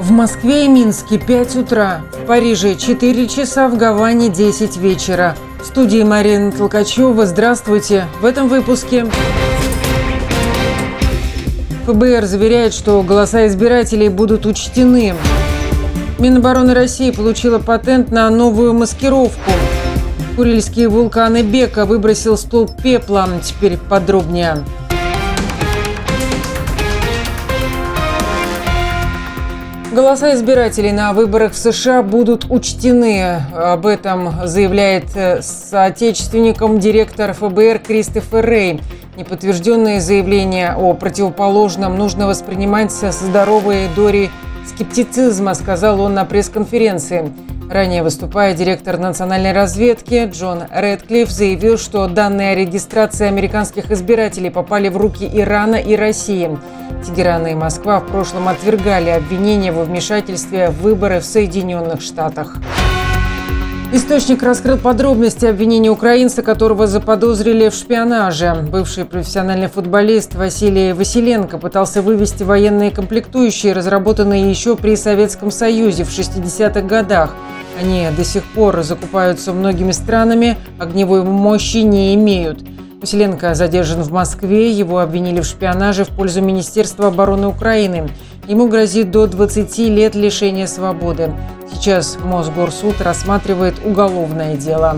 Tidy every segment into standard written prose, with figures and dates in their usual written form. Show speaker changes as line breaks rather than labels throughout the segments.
В Москве и Минске 5 утра, в Париже 4 часа, в Гаване 10 вечера. В студии Марина Толкачева. Здравствуйте. В этом выпуске. ФБР заверяет, что голоса избирателей будут учтены. Минобороны России получила патент на новую маскировку. Курильский вулкан Эбека выбросил столб пепла. Теперь подробнее. Голоса избирателей на выборах в США будут учтены. Об этом заявляет соотечественникам директор ФБР Кристофер Рэй. Неподтвержденные заявления о противоположном нужно воспринимать со здоровой долей скептицизма, сказал он на пресс-конференции. Ранее, выступая, директор национальной разведки Джон Рэдклифф заявил, что данные о регистрации американских избирателей попали в руки Ирана и России. Тегеран и Москва в прошлом отвергали обвинения во вмешательстве в выборы в Соединенных Штатах. Источник раскрыл подробности обвинения украинца, которого заподозрили в шпионаже. Бывший профессиональный футболист Василий Василенко пытался вывести военные комплектующие, разработанные еще при Советском Союзе в 60-х годах. Они до сих пор закупаются многими странами, огневой мощи не имеют. Василенко задержан в Москве, его обвинили в шпионаже в пользу Министерства обороны Украины. Ему грозит до 20 лет лишения свободы. Сейчас Мосгорсуд рассматривает уголовное дело.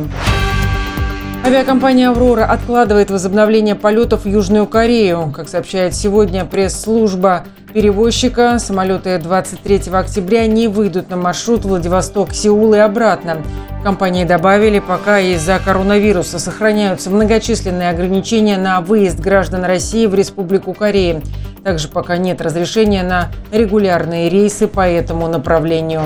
Авиакомпания «Аврора» откладывает возобновление полетов в Южную Корею. Как сообщает сегодня пресс-служба перевозчика, самолеты 23 октября не выйдут на маршрут Владивосток-Сеул и обратно. В компании добавили, пока из-за коронавируса сохраняются многочисленные ограничения на выезд граждан России в Республику Корея. Также пока нет разрешения на регулярные рейсы по этому направлению.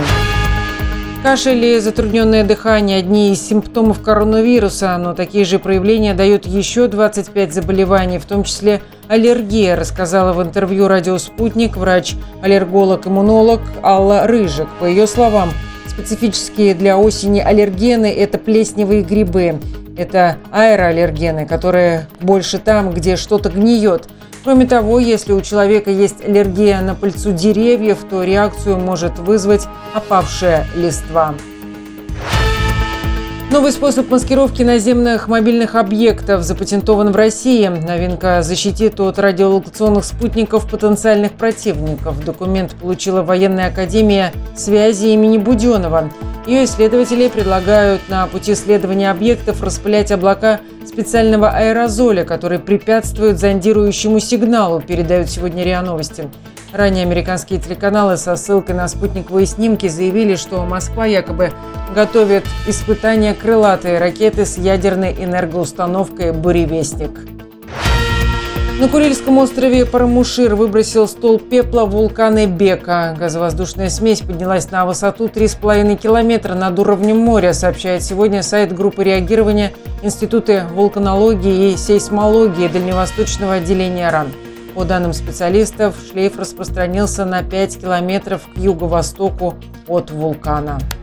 Кашель и затрудненное дыхание – одни из симптомов коронавируса, но такие же проявления дают еще 25 заболеваний, в том числе аллергия, рассказала в интервью «Радио Спутник» врач-аллерголог-иммунолог Алла Рыжик. По ее словам, специфические для осени аллергены – это плесневые грибы. Это аэроаллергены, которые больше там, где что-то гниет. Кроме того, если у человека есть аллергия на пыльцу деревьев, то реакцию может вызвать опавшая листва. Новый способ маскировки наземных мобильных объектов запатентован в России. Новинка защитит от радиолокационных спутников потенциальных противников. Документ получила Военная академия связи имени Буденова. Ее исследователи предлагают на пути следования объектов распылять облака специального аэрозоля, который препятствует зондирующему сигналу, передают сегодня РИА Новости. Ранее американские телеканалы со ссылкой на спутниковые снимки заявили, что Москва якобы готовит испытания крылатой ракеты с ядерной энергоустановкой «Буревестник». На Курильском острове Парамушир выбросил столб пепла вулкан Эбека. Газовоздушная смесь поднялась на высоту 3,5 километра над уровнем моря, сообщает сегодня сайт группы реагирования Института вулканологии и сейсмологии Дальневосточного отделения РАН. По данным специалистов, шлейф распространился на 5 километров к юго-востоку от вулкана.